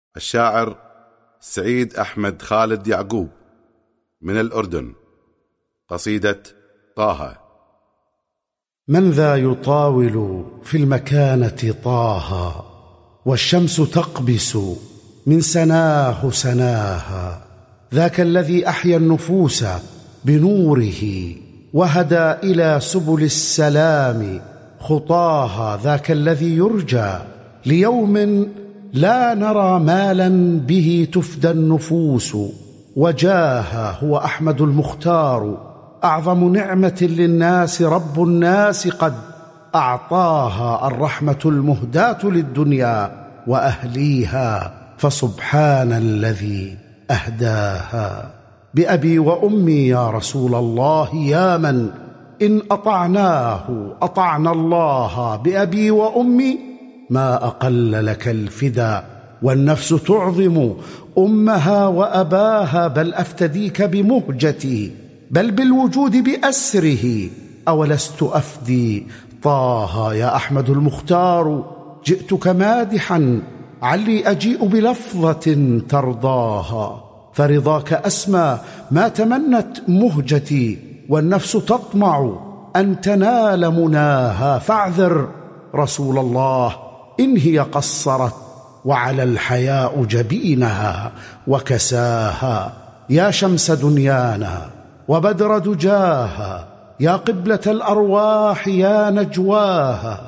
الشاعر سعيد أحمد خالد يعقوب من الأردن. قصيدة طه. من ذا يطاول في المكانة طه، والشمس تقبس من سناه سناها. ذاك الذي أحيا النفوس بنوره، وهدى إلى سبل السلام خطاها. ذاك الذي يرجى ليوم لا نرى مالا به تفدى النفوس وجاها. هو أحمد المختار، أعظم نعمة للناس رب الناس قد أعطاها. الرحمة المهداة للدنيا وأهليها، فسبحان الذي أهداها. بأبي وأمي يا رسول الله، يا من إن أطعناه أطعنا الله. بأبي وأمي ما أقل لك الفدا، والنفس تعظم أمها وأباها. بل أفتديك بمهجتي، بل بالوجود بأسره، أولست أفدي طه. يا أحمد المختار، جئتك مادحا علي أجيء بلفظة ترضاها. فرضاك أسمى ما تمنت مهجتي، والنفس تطمع أن تنال مناها. فاعذر رسول الله إن هي قصرت، وعلى الحياء جبينها وكساها. يا شمس دنيانا وبدر دجاها، يا قبلة الأرواح يا نجواها.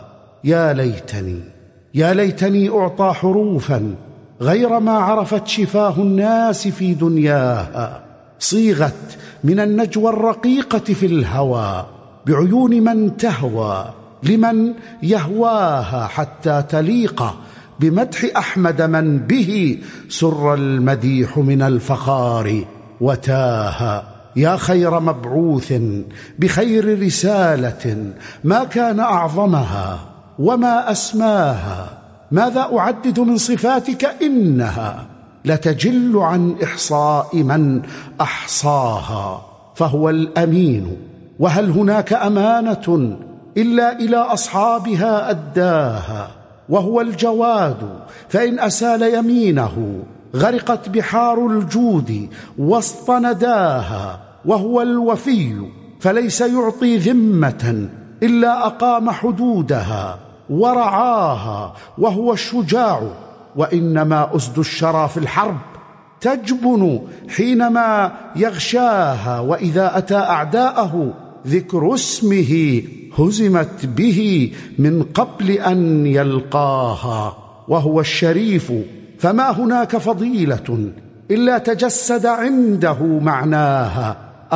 يا ليتني أعطى حروفا غير ما عرفت شفاه الناس في دنياها. صيغت من النجوى الرقيقة في الهوى، بعيون من تهوى لمن يهواها، حتى تليق بمدح أحمد من به سر المديح من الفخار وتاها. يا خير مبعوث بخير رسالة، ما كان أعظمها وما أسماها. ماذا أعدد من صفاتك؟ إنها لتجل عن إحصاء من أحصاها. فهو الأمين، وهل هناك أمانة إلا إلى أصحابها أداها. وهو الجواد، فإن أسال يمينه غرقت بحار الجود وسط نداها. وهو الوفي، فليس يعطي ذمة إلا أقام حدودها ورعاها. وهو الشجاع، وإنما أسد الشرى في الحرب تجبن حينما يغشاها. وإذا أتى أعداءه ذكر اسمه هزمت به من قبل أن يلقاها. وهو الشريف، فما هناك فضيلة إلا تجسد عنده معناها.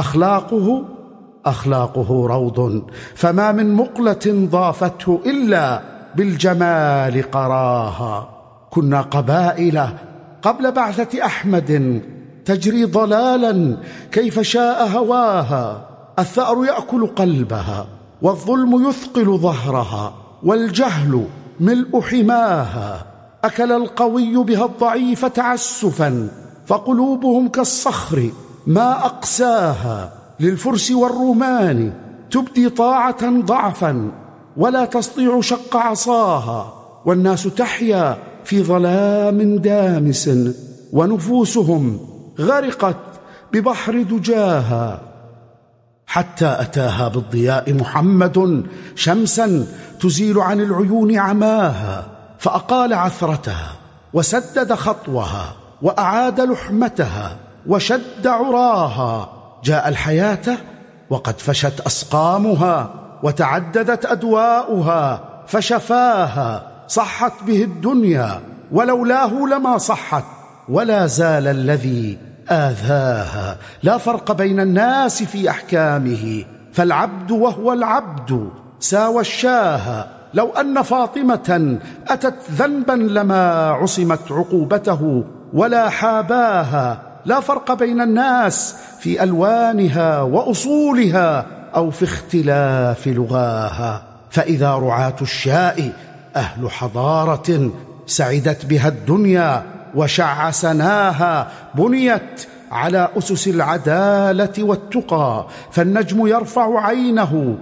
أخلاقه روض، فما من مقلة ضافته إلا بالجمال قراها. كنا قبائل قبل بعثة أحمد تجري ضلالا كيف شاء هواها. الثأر يأكل قلبها، والظلم يثقل ظهرها، والجهل ملء حماها. أكل القوي بها الضعيف تعسفا، فقلوبهم كالصخر ما أقساها. للفرس والرومان تبدي طاعة ضعفا، ولا تستطيع شق عصاها. والناس تحيا في ظلام دامس، ونفوسهم غرقت ببحر دجاها. حتى أتاها بالضياء محمد شمسا تزيل عن العيون عماها. فأقال عثرتها وسدد خطوها، وأعاد لحمتها وشد عراها. جاء الحياة وقد فشت أسقامها، وتعددت أدواؤها فشفاها. صحت به الدنيا ولولاه لما صحت، ولا زال الذي آذاها. لا فرق بين الناس في أحكامه، فالعبد وهو العبد ساوى الشاه. لو أن فاطمة أتت ذنبا لما عصمت عقوبته ولا حاباها. لا فرق بين الناس في ألوانها وأصولها، أو في اختلاف لغاها. فإذا رعاة الشاء أهل حضارة سعدت بها الدنيا وشع سناها. بنيت على أسس العدالة والتقى، فالنجم يرفع عينه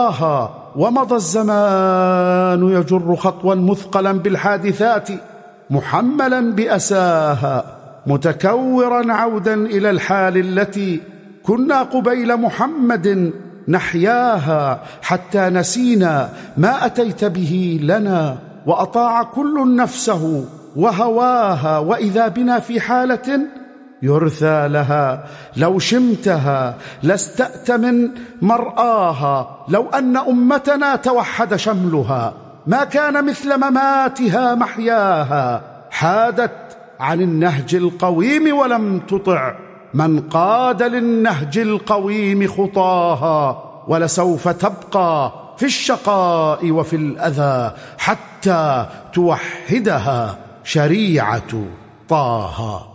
ليراها. ومضى الزمان يجر خطوا مثقلا بالحادثات، محملا بأساها، متكورا عودا إلى الحال التي كنا قبيل محمد نحياها، حتى نسينا ما أتيت به لنا، وأطاع كل نفسه وهواها، وإذا بنا في حالة يرثى لها. لو شمتها لاستأت من مرآها، لو أن أمتنا توحد شملها، ما كان مثل مماتها محياها. حادت عن النهج القويم ولم تطع من قاد للنهج القويم خطاها، ولسوف تبقى في الشقاء وفي الأذى حتى توحدها شريعة طه.